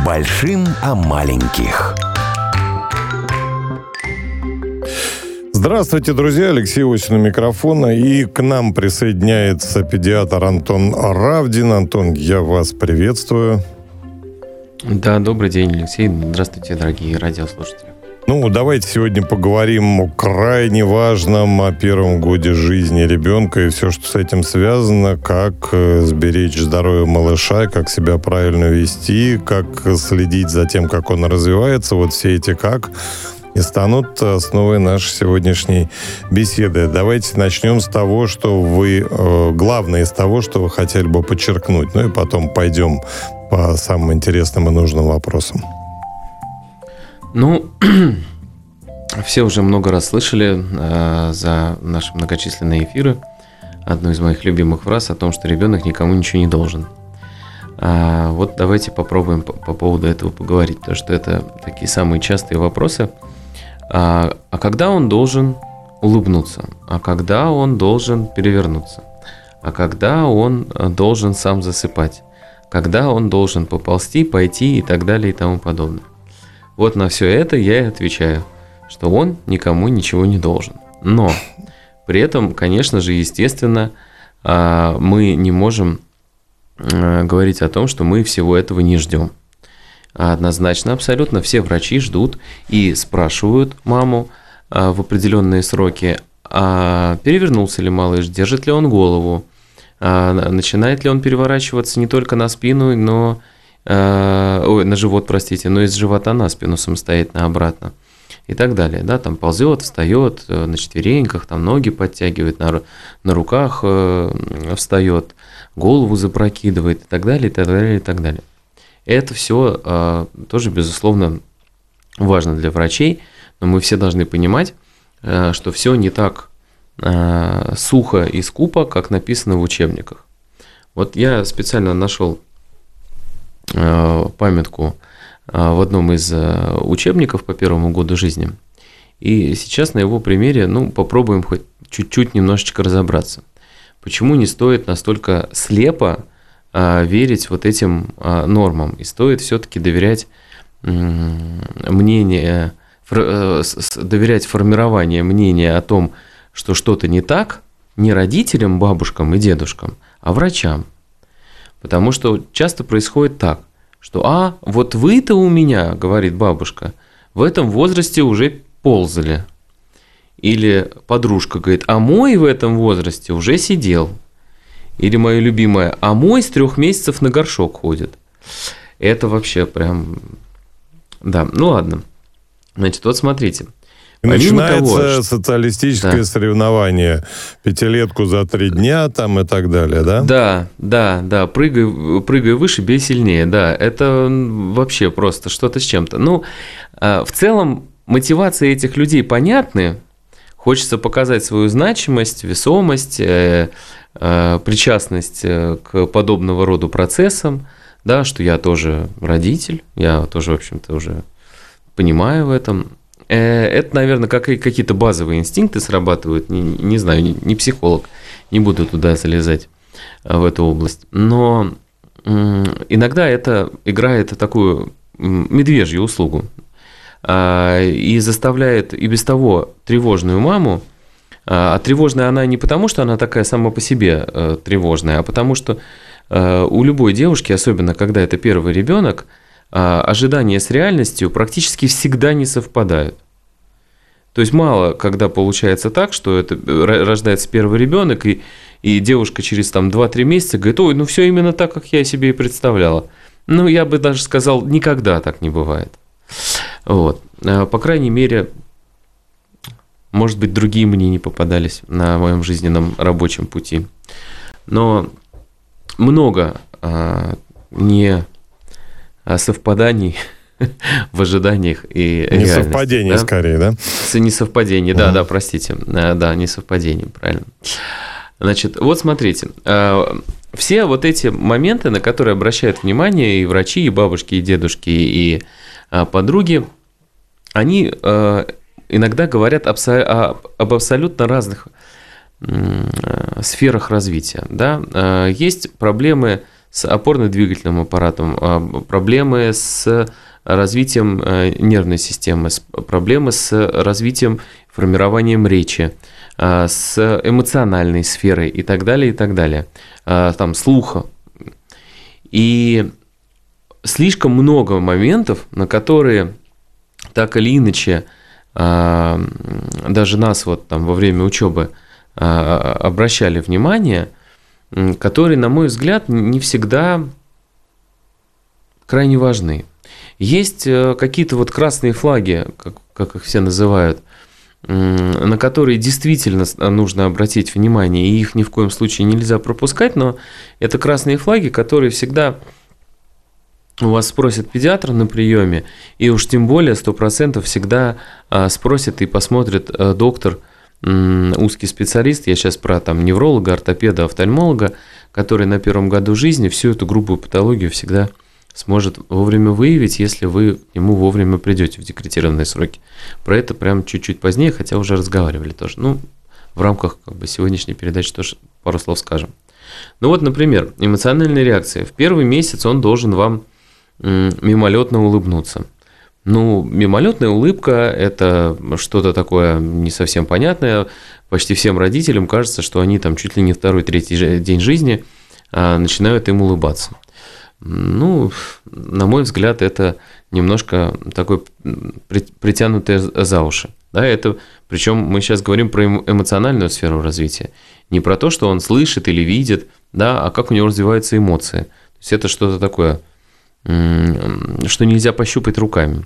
большим о маленьких. Здравствуйте, друзья. Алексей Осин у микрофона. И к нам присоединяется педиатр Антон Равдин. Антон, я вас приветствую. Да, добрый день, Алексей. Здравствуйте, дорогие радиослушатели. Давайте сегодня поговорим о крайне важном, о первом годе жизни ребенка и все, что с этим связано, как сберечь здоровье малыша, как себя правильно вести, как следить за тем, как он развивается. Вот все эти «как» и станут основой нашей сегодняшней беседы. Давайте начнем с того, что главное из того, что вы хотели бы подчеркнуть. И потом пойдем по самым интересным и нужным вопросам. Все уже много раз слышали за наши многочисленные эфиры одну из моих любимых фраз о том, что ребенок никому ничего не должен. Вот давайте попробуем по поводу этого поговорить, потому что это такие самые частые вопросы. А когда он должен улыбнуться? А когда он должен перевернуться? А когда он должен сам засыпать? Когда он должен поползти, пойти и так далее и тому подобное? Вот на все это я и отвечаю, что он никому ничего не должен. Но при этом, конечно же, естественно, мы не можем говорить о том, что мы всего этого не ждем. Однозначно, абсолютно все врачи ждут и спрашивают маму в определенные сроки, перевернулся ли малыш, держит ли он голову, начинает ли он переворачиваться не только на спину, но на живот, но из живота на спину самостоятельно обратно и так далее. Да, там ползет, встает на четвереньках, там ноги подтягивает, на руках встает, голову запрокидывает и так далее, и так далее, и так далее. Это все тоже, безусловно, важно для врачей, но мы все должны понимать, что все не так сухо и скупо, как написано в учебниках. Вот я специально нашел памятку в одном из учебников по первому году жизни. И сейчас на его примере попробуем хоть чуть-чуть немножечко разобраться. Почему не стоит настолько слепо верить вот этим нормам? И стоит все-таки доверять доверять формированию мнения о том, что что-то не так, не родителям, бабушкам и дедушкам, а врачам. Потому что часто происходит так, что вот вы-то у меня, говорит бабушка, в этом возрасте уже ползали. Или подружка говорит, а мой в этом возрасте уже сидел. Или моя любимая, а мой с 3 месяцев на горшок ходит. Это вообще прям... Да, ладно. Значит, вот смотрите. Начинается социалистическое соревнование. 5-летку за 3 дня там и так далее, да? Да. Прыгай выше, бей сильнее. Да, это вообще просто что-то с чем-то. В целом, мотивации этих людей понятны. Хочется показать свою значимость, весомость, причастность к подобного рода процессам, да, что я тоже родитель, я тоже, в общем-то, уже понимаю в этом. Это, наверное, как и какие-то базовые инстинкты срабатывают, не знаю, не психолог, не буду туда залезать в эту область. Но иногда это играет такую медвежью услугу и заставляет и без того тревожную маму, а тревожная она не потому, что она такая сама по себе тревожная, а потому что у любой девушки, особенно когда это первый ребенок, ожидания с реальностью практически всегда не совпадают. То есть мало, когда получается так, что это рождается первый ребенок, и девушка через 2-3 месяца говорит, все именно так, как я себе и представляла. Я бы даже сказал, никогда так не бывает. Вот. По крайней мере, может быть, другие мне не попадались на моем жизненном рабочем пути. Но много не совпаданий в ожиданиях и реальности. Несовпадений, да? Скорее, да? Несовпадений, да, простите. Да, несовпадений, правильно. Значит, вот смотрите. Все вот эти моменты, на которые обращают внимание и врачи, и бабушки, и дедушки, и подруги, они иногда говорят об абсолютно разных сферах развития. Да? Есть проблемы с опорно-двигательным аппаратом, проблемы с развитием нервной системы, проблемы с развитием, формированием речи, с эмоциональной сферой и так далее, там, слуха. И слишком много моментов, на которые так или иначе даже нас вот там во время учебы обращали внимание, которые, на мой взгляд, не всегда крайне важны. Есть какие-то вот красные флаги, как их все называют, на которые действительно нужно обратить внимание, и их ни в коем случае нельзя пропускать, но это красные флаги, которые всегда у вас спросит педиатр на приеме, и уж тем более 100% всегда спросит и посмотрит доктор, узкий специалист, я сейчас про там невролога, ортопеда, офтальмолога, который на первом году жизни всю эту грубую патологию всегда сможет вовремя выявить, если вы к нему вовремя придете в декретированные сроки. Про это прям чуть-чуть позднее, хотя уже разговаривали тоже. Ну, в рамках как бы сегодняшней передачи тоже пару слов скажем. Ну вот, например, эмоциональная реакция. В первый месяц он должен вам мимолетно улыбнуться. Ну, мимолетная улыбка – это что-то такое не совсем понятное. Почти всем родителям кажется, что они там чуть ли не второй-третий день жизни начинают им улыбаться. Ну, на мой взгляд, это немножко такое притянутое за уши. Да, это, причем мы сейчас говорим про эмоциональную сферу развития. Не про то, что он слышит или видит, да, а как у него развиваются эмоции. То есть это что-то такое, что нельзя пощупать руками.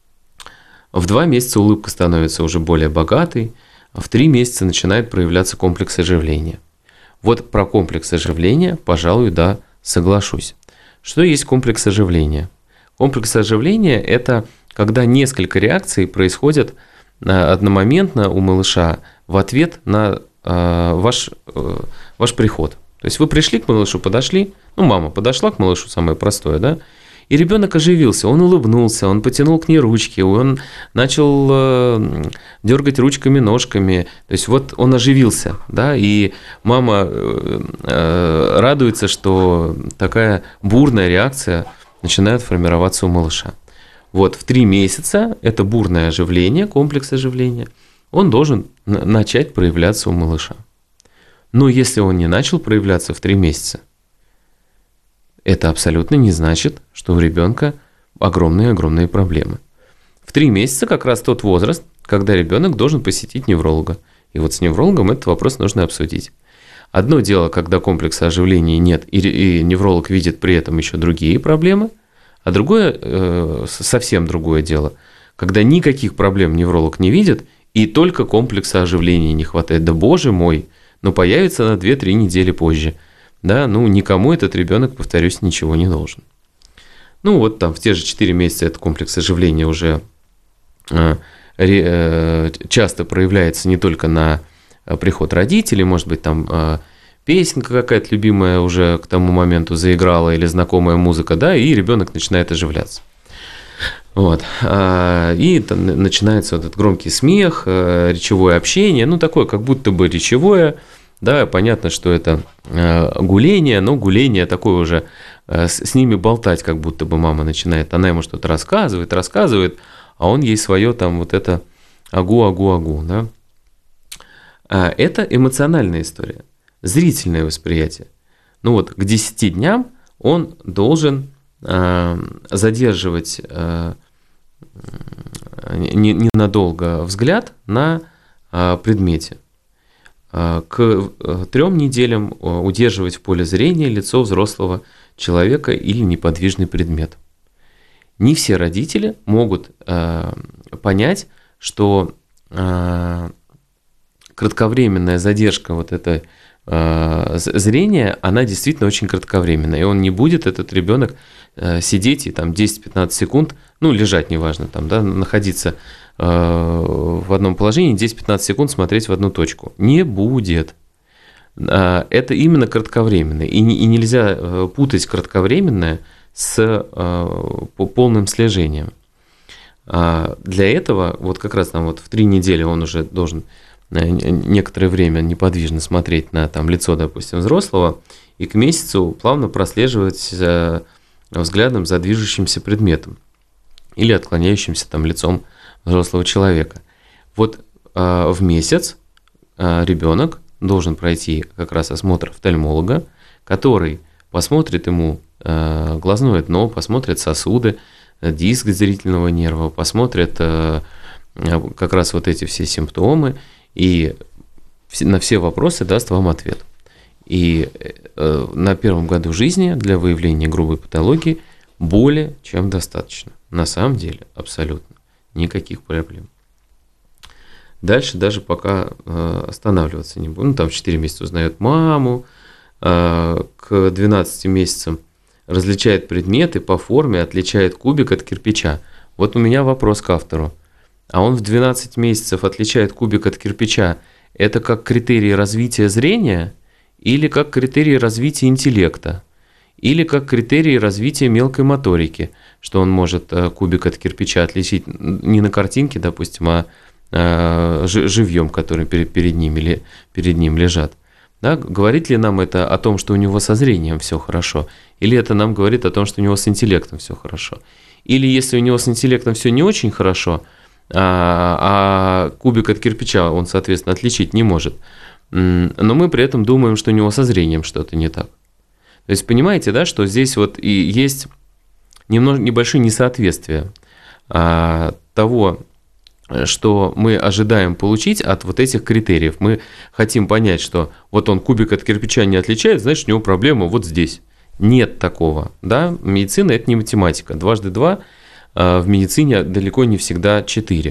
В 2 месяца улыбка становится уже более богатой, а в 3 месяца начинает проявляться комплекс оживления. Вот про комплекс оживления, пожалуй, да, соглашусь. Что есть комплекс оживления? Комплекс оживления – это когда несколько реакций происходят одномоментно у малыша в ответ на ваш приход. То есть вы пришли к малышу, подошли, ну, мама подошла к малышу, самое простое, да, и ребенок оживился, он улыбнулся, он потянул к ней ручки, он начал дергать ручками, ножками, то есть вот он оживился, да, и мама радуется, что такая бурная реакция начинает формироваться у малыша. Вот в 3 месяца это бурное оживление, комплекс оживления, он должен начать проявляться у малыша. Но если он не начал проявляться в 3 месяца, это абсолютно не значит, что у ребенка огромные проблемы. В 3 месяца как раз тот возраст, когда ребенок должен посетить невролога. И вот с неврологом этот вопрос нужно обсудить. Одно дело, когда комплекса оживления нет, и невролог видит при этом еще другие проблемы, а другое, совсем другое дело, когда никаких проблем невролог не видит, и только комплекса оживления не хватает. Да боже мой, но появится на 2-3 недели позже. Да, ну никому этот ребенок, повторюсь, ничего не должен. Ну вот там в те же 4 месяца этот комплекс оживления уже часто проявляется не только на приход родителей, может быть там песенка какая-то любимая уже к тому моменту заиграла или знакомая музыка, да, и ребенок начинает оживляться. Вот. И начинается вот этот громкий смех, речевое общение, ну такое как будто бы речевое. Да, понятно, что это гуление, но гуление такое уже, с ними болтать, как будто бы мама начинает. Она ему что-то рассказывает, а он ей свое там вот это агу, да. Это эмоциональная история, зрительное восприятие. Ну вот, к 10 дням он должен задерживать ненадолго взгляд на предмете. К 3 неделям удерживать в поле зрения лицо взрослого человека или неподвижный предмет. Не все родители могут понять, что кратковременная задержка вот этой зрения, она действительно очень кратковременная, и он не будет, этот ребенок, сидеть и там 10-15 секунд, ну, лежать, неважно, там, да, находиться в одном положении, 10-15 секунд смотреть в одну точку. Не будет. Это именно кратковременное. И нельзя путать кратковременное с полным слежением. Для этого, вот как раз там вот в 3 недели он уже должен некоторое время неподвижно смотреть на там лицо, допустим, взрослого, и к месяцу плавно прослеживать взглядом за движущимся предметом или отклоняющимся там лицом взрослого человека. Вот в месяц ребенок должен пройти как раз осмотр офтальмолога, который посмотрит ему глазное дно, посмотрит сосуды, диск зрительного нерва, посмотрит как раз вот эти все симптомы и на все вопросы даст вам ответ. И на первом году жизни для выявления грубой патологии более чем достаточно. На самом деле, абсолютно. Никаких проблем. Дальше даже пока останавливаться не будем. Там в 4 месяца узнает маму, к 12 месяцам различает предметы по форме, отличает кубик от кирпича. Вот у меня вопрос к автору. А он в 12 месяцев отличает кубик от кирпича. Это как критерий развития зрения или как критерий развития интеллекта? Или как критерий развития мелкой моторики, что он может кубик от кирпича отличить не на картинке, допустим, а живьем, который перед ним лежат. Да? Говорит ли нам это о том, что у него со зрением все хорошо? Или это нам говорит о том, что у него с интеллектом все хорошо? Или если у него с интеллектом все не очень хорошо, а кубик от кирпича он, соответственно, отличить не может, но мы при этом думаем, что у него со зрением что-то не так. То есть понимаете, да, что здесь вот и есть небольшие несоответствия того, что мы ожидаем получить от вот этих критериев. Мы хотим понять, что вот он кубик от кирпича не отличает, значит, у него проблема вот здесь. Нет такого. Да? Медицина – это не математика. 2 × 2 в медицине далеко не всегда 4.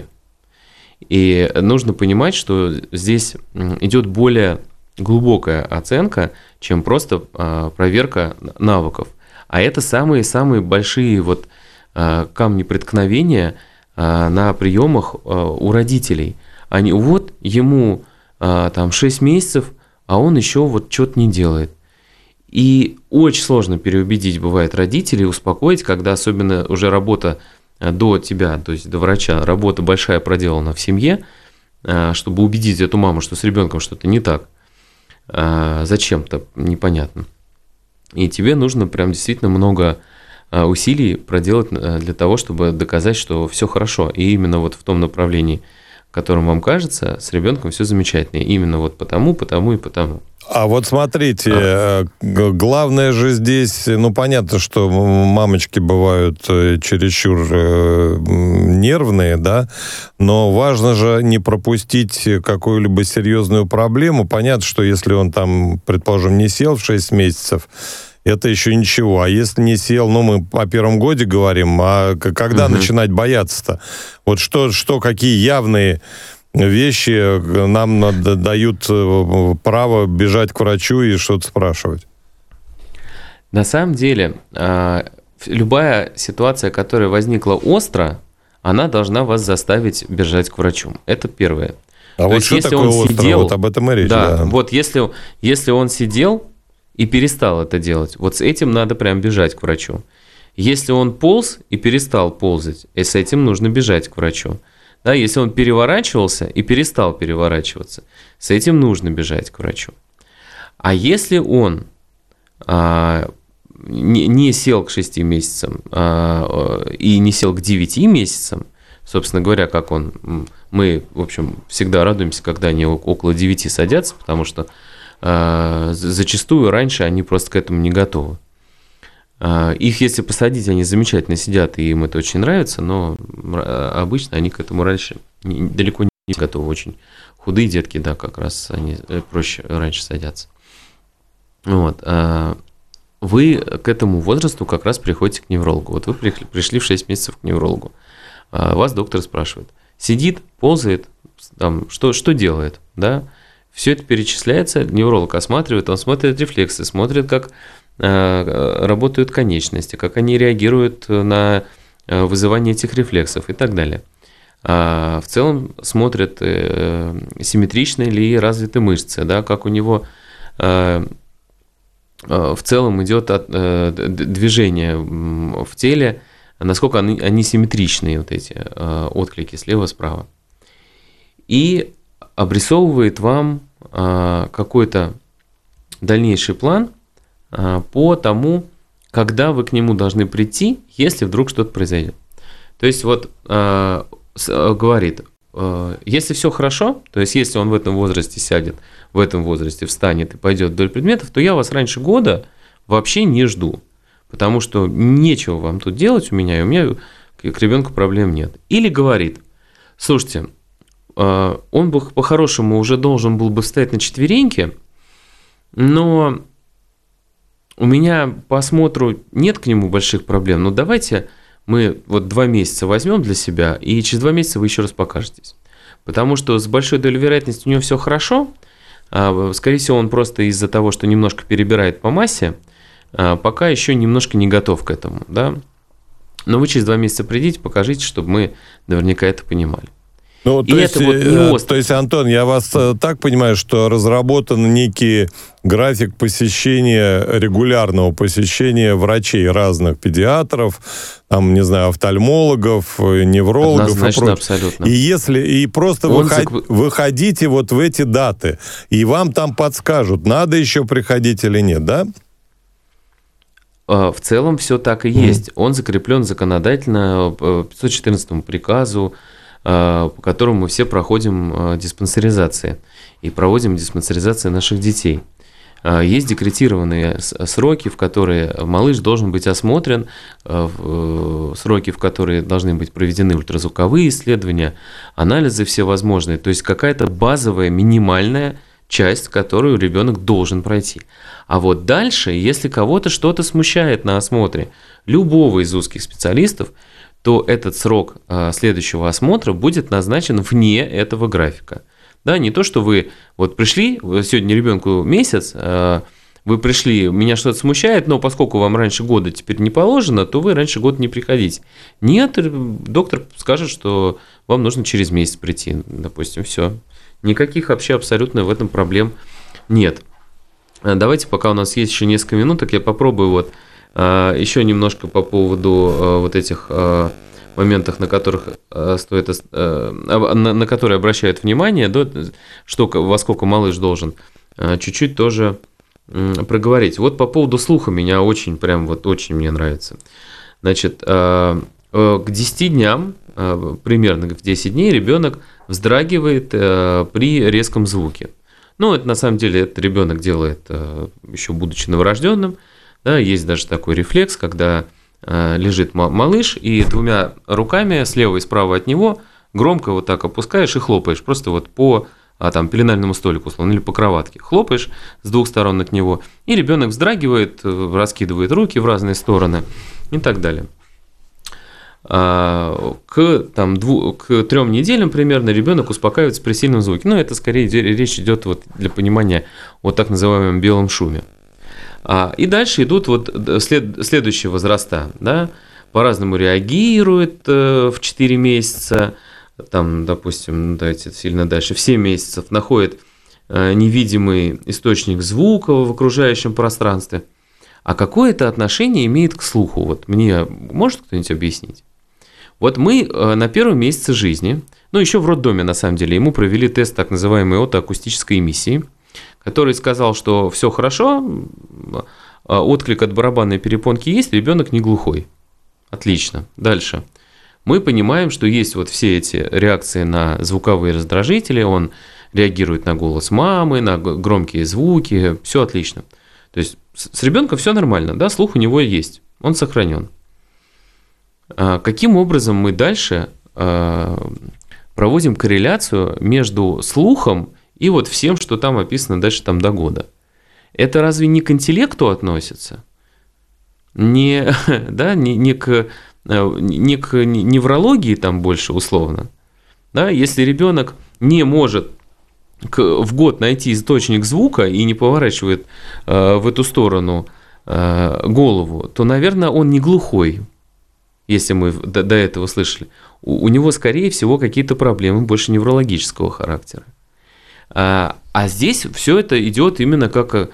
И нужно понимать, что здесь идет более глубокая оценка, чем просто проверка навыков. А это самые-самые большие вот камни преткновения на приемах у родителей. Они вот ему там 6 месяцев, а он еще вот что-то не делает. И очень сложно переубедить бывает родителей, успокоить, когда особенно уже работа до тебя, то есть до врача, работа большая проделана в семье, чтобы убедить эту маму, что с ребенком что-то не так. Зачем-то непонятно. И тебе нужно прям действительно много усилий проделать для того, чтобы доказать, что все хорошо. И именно вот в том направлении, в котором вам кажется, с ребенком все замечательно. Именно вот потому. А вот смотрите, главное же здесь, ну, понятно, что мамочки бывают чересчур нервные, да, но важно же не пропустить какую-либо серьезную проблему. Понятно, что если он там, предположим, не сел в 6 месяцев, это еще ничего. А если не сел, ну, мы о первом годе говорим, а когда начинать бояться-то? Вот что какие явные вещи нам дают право бежать к врачу и что-то спрашивать? На самом деле, любая ситуация, которая возникла остро, она должна вас заставить бежать к врачу. Это первое. А то вот что такое остро? Вот об этом и речь. Да, вот если он сидел и перестал это делать, вот с этим надо прям бежать к врачу. Если он полз и перестал ползать, с этим нужно бежать к врачу. Да, если он переворачивался и перестал переворачиваться, с этим нужно бежать к врачу. А если он не сел к 6 месяцам и не сел к 9 месяцам, собственно говоря, мы, в общем, всегда радуемся, когда они около 9 садятся, потому что зачастую раньше они просто к этому не готовы. Их, если посадить, они замечательно сидят, и им это очень нравится, но обычно они к этому раньше далеко не готовы. Очень худые детки, да, как раз они проще раньше садятся. Вот. Вы к этому возрасту как раз приходите к неврологу. Вот вы пришли в 6 месяцев к неврологу. Вас доктор спрашивает, сидит, ползает, там, что делает, да? Все это перечисляется, невролог осматривает, он смотрит рефлексы, смотрит, как работают конечности, как они реагируют на вызывание этих рефлексов и так далее. В целом смотрят, симметричны ли развиты мышцы, да, как у него в целом идет движение в теле, насколько они симметричные, вот эти отклики слева-справа. И обрисовывает вам какой-то дальнейший план, по тому, когда вы к нему должны прийти, если вдруг что-то произойдет. То есть вот говорит, если все хорошо, то есть если он в этом возрасте сядет, в этом возрасте встанет и пойдет вдоль предметов, то я вас раньше года вообще не жду, потому что нечего вам тут делать у меня, и у меня к ребенку проблем нет. Или говорит, слушайте, он бы по-хорошему уже должен был бы встать на четвереньки, но у меня по осмотру нет к нему больших проблем, но давайте мы вот 2 месяца возьмем для себя, и через 2 месяца вы еще раз покажетесь. Потому что с большой долей вероятности у него все хорошо, скорее всего, он просто из-за того, что немножко перебирает по массе, пока еще немножко не готов к этому, да. Но вы через 2 месяца придите, покажите, чтобы мы наверняка это понимали. Ну, то есть, Антон, я вас так понимаю, что разработан некий график посещения, регулярного посещения врачей разных, педиатров, там, не знаю, офтальмологов, неврологов. Однозначно, абсолютно. И просто выходите вот в эти даты, и вам там подскажут, надо еще приходить или нет, да? В целом все так и есть. Он закреплен законодательно по 514 приказу, по которому мы все проходим диспансеризации и проводим диспансеризации наших детей. Есть декретированные сроки, в которые малыш должен быть осмотрен, сроки, в которые должны быть проведены ультразвуковые исследования, анализы всевозможные, то есть какая-то базовая, минимальная часть, которую ребенок должен пройти. А вот дальше, если кого-то что-то смущает на осмотре любого из узких специалистов, то этот срок следующего осмотра будет назначен вне этого графика. Да, не то, что вы вот пришли, сегодня ребенку месяц, вы пришли, меня что-то смущает, но поскольку вам раньше года теперь не положено, то вы раньше года не приходите. Нет, доктор скажет, что вам нужно через месяц прийти, допустим, все. Никаких вообще абсолютно в этом проблем нет. Давайте, пока у нас есть еще несколько минуток, я попробую вот еще немножко по поводу вот этих моментах, на которых стоит, на которые обращают внимание, что, во сколько малыш должен, чуть-чуть тоже проговорить. Вот по поводу слуха меня очень, прям вот очень мне нравится. Значит, к 10 дням, примерно в 10 дней ребенок вздрагивает при резком звуке. Ну, это на самом деле этот ребенок делает еще будучи новорожденным. Да, есть даже такой рефлекс, когда лежит малыш, и 2 руками слева и справа от него громко вот так опускаешь и хлопаешь, просто вот по там, пеленальному столику, условно, или по кроватке. Хлопаешь с 2 сторон от него, и ребенок вздрагивает, раскидывает руки в разные стороны и так далее. К 3 неделям примерно ребенок успокаивается при сильном звуке. Но это скорее речь идет вот для понимания о так называемом белом шуме. И дальше идут вот следующие возраста, да, по-разному реагируют в 4 месяца, там, допустим, давайте сильно дальше, в 7 месяцев находят невидимый источник звука в окружающем пространстве. А какое это отношение имеет к слуху? Вот мне может кто-нибудь объяснить? Вот мы на 1-м месяце жизни, ну еще в роддоме на самом деле, ему провели тест так называемой отоакустической эмиссии, который сказал, что все хорошо, отклик от барабанной перепонки есть, ребенок не глухой. Отлично. Дальше. Мы понимаем, что есть вот все эти реакции на звуковые раздражители, он реагирует на голос мамы, на громкие звуки, все отлично. То есть с ребенком все нормально, да, слух у него есть, он сохранен. Каким образом мы дальше проводим корреляцию между слухом и вот всем, что там описано дальше там до года? Это разве не к интеллекту относится? Не к неврологии там больше условно? Да? Если ребенок не может в год найти источник звука и не поворачивает в эту сторону голову, то, наверное, он не глухой, если мы до этого слышали. У него, скорее всего, какие-то проблемы больше неврологического характера. А здесь все это идет именно как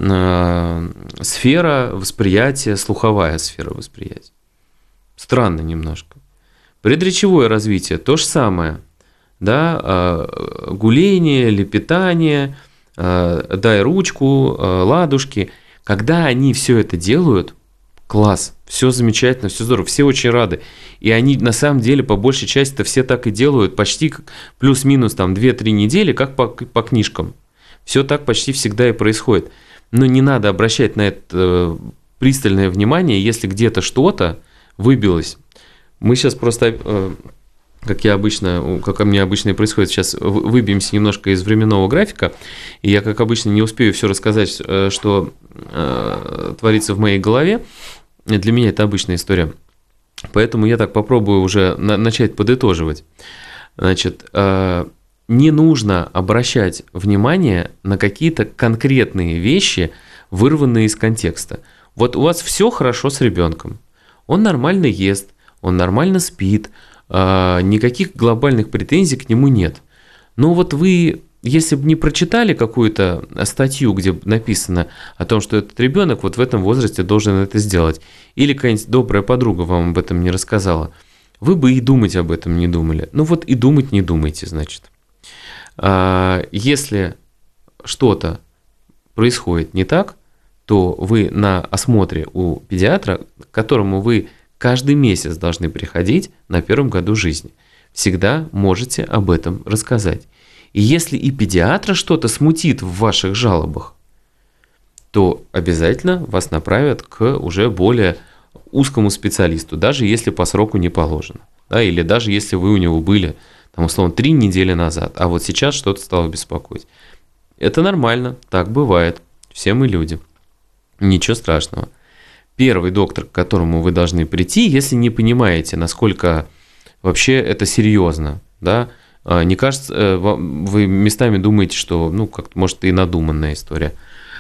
сфера восприятия, слуховая сфера восприятия. Странно немножко. Предречевое развитие то же самое. Да? Гуление, лепетание, дай ручку, ладушки. Когда они все это делают, класс, все замечательно, все здорово, все очень рады. И они на самом деле по большей части-то все так и делают, почти плюс-минус там 2-3 недели, как по книжкам. Все так почти всегда и происходит. Но не надо обращать на это пристальное внимание, если где-то что-то выбилось. Мы сейчас просто, как у меня обычно и происходит, сейчас выбьемся немножко из временного графика, и я, как обычно, не успею все рассказать, что творится в моей голове. Для меня это обычная история. Поэтому я так попробую уже начать подытоживать. Значит, не нужно обращать внимание на какие-то конкретные вещи, вырванные из контекста. Вот у вас все хорошо с ребенком. Он нормально ест, он нормально спит, никаких глобальных претензий к нему нет. Но вот вы, если бы не прочитали какую-то статью, где написано о том, что этот ребенок вот в этом возрасте должен это сделать, или какая-нибудь добрая подруга вам об этом не рассказала, вы бы и думать об этом не думали. Ну вот и думать не думайте, значит. Если что-то происходит не так, то вы на осмотре у педиатра, к которому вы каждый месяц должны приходить на первом году жизни, всегда можете об этом рассказать. И если и педиатра что-то смутит в ваших жалобах, то обязательно вас направят к уже более узкому специалисту, даже если по сроку не положено. Да, или даже если вы у него были, там, условно, 3 недели назад, а вот сейчас что-то стало беспокоить. Это нормально, так бывает. Все мы люди. Ничего страшного. Первый доктор, к которому вы должны прийти, если не понимаете, насколько вообще это серьезно, да, не кажется, вы местами думаете, что, ну, как-то, может, и надуманная история.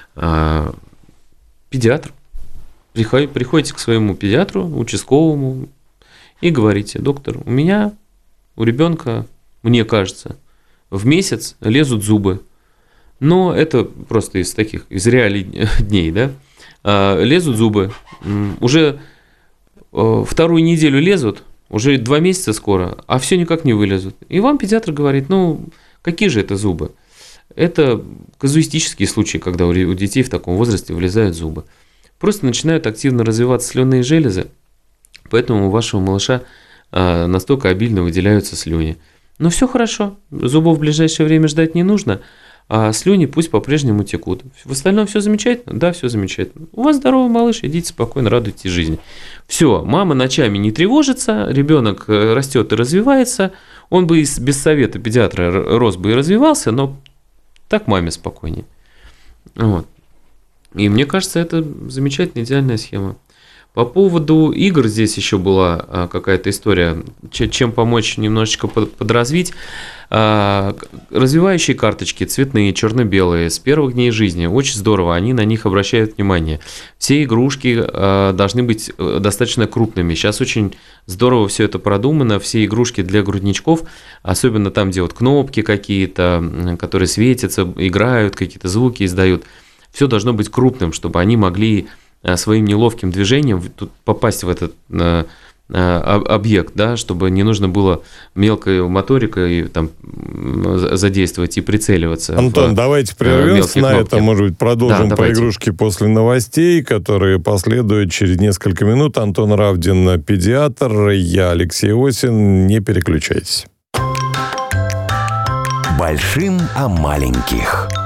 Педиатр. Приходите к своему педиатру, участковому, и говорите: доктор, у ребенка, мне кажется, в месяц лезут зубы. Но это просто из реалий дней, да. Лезут зубы. Уже вторую неделю лезут, уже 2 месяца скоро, а все никак не вылезут. И вам педиатр говорит: ну, какие же это зубы? Это казуистические случаи, когда у детей в таком возрасте вылезают зубы. Просто начинают активно развиваться слюнные железы, поэтому у вашего малыша настолько обильно выделяются слюни. Но все хорошо, зубов в ближайшее время ждать не нужно, а слюни пусть по-прежнему текут. В остальном все замечательно? Да, все замечательно. У вас здоровый малыш, идите спокойно, радуйтесь жизни. Все, мама ночами не тревожится, ребенок растет и развивается, он бы без совета педиатра рос бы и развивался, но так маме спокойнее. Вот. И мне кажется, это замечательная, идеальная схема. По поводу игр здесь еще была какая-то история, чем помочь немножечко подразвить. Развивающие карточки, цветные, черно-белые, с первых дней жизни, очень здорово, они на них обращают внимание. Все игрушки должны быть достаточно крупными. Сейчас очень здорово все это продумано, все игрушки для грудничков, особенно там, где вот кнопки какие-то, которые светятся, играют, какие-то звуки издают. Все должно быть крупным, чтобы они могли своим неловким движением тут попасть в этот объект, да, чтобы не нужно было мелкой моторикой там задействовать и прицеливаться. Антон, давайте прервемся на это, может быть, продолжим по игрушке после новостей, которые последуют через несколько минут. Антон Равдин, педиатр, я Алексей Осин. Не переключайтесь. Большим о маленьких.